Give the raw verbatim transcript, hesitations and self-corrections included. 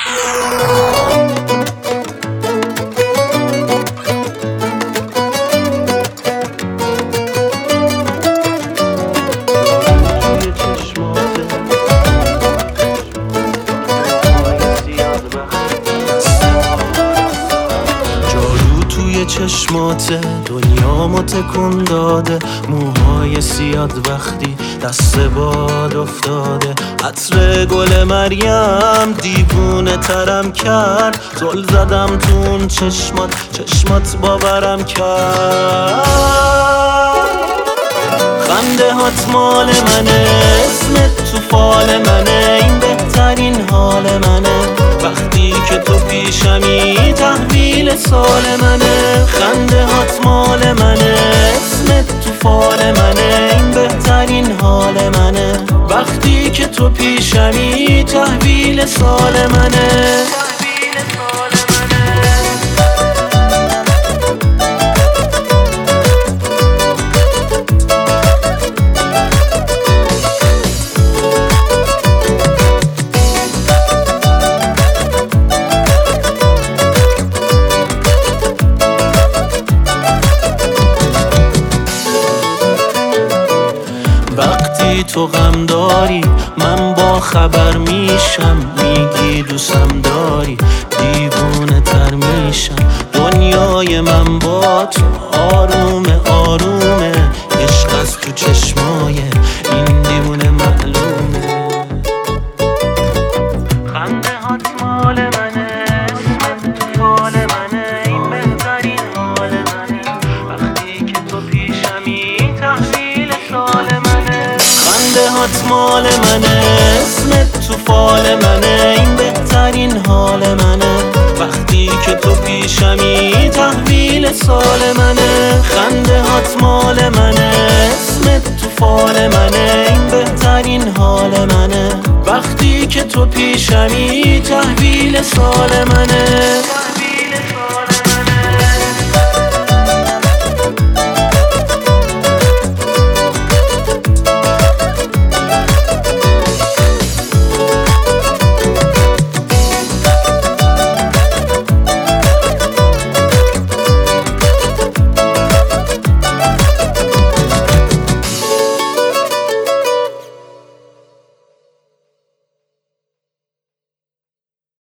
چشمات دنیامو تکون داده، موهای سیاد وقتی دست باد افتاده، عطر گل مریم دیوونه ترم کرد، زل زدم تو اون چشمات، چشمات باورم کرد. خنده هات مال منه، اسمت تو فال منه، این بهترین حال منه، وقتی که تو پیشمی تحویل سال منه. خنده هات مال منه، اسمت تو فال منه، این بهترین حال منه، وقتی که تو پیشمی تحویل سال منه. وقتی تو غم داری من با خبر میشم، میگی دوستم داری دیوونه تر میشم. دنیای من با تو آرومه آرومه، عشق از تو چشمای این دیوونه معلومه. خنده هات مال منه، اسمت تو فال منه، این بهترین حال منه، وقتی که تو پیشمی تحویل سال منه. خنده هات مال منه، اسمت تو فال منه، این بهترین حال منه، وقتی که تو پیشمی تحویل سال منه. خنده هات مال منه، اسمت تو فال منه، این بهترین حال منه، وقتی که تو پیشمی تحویل سال منه.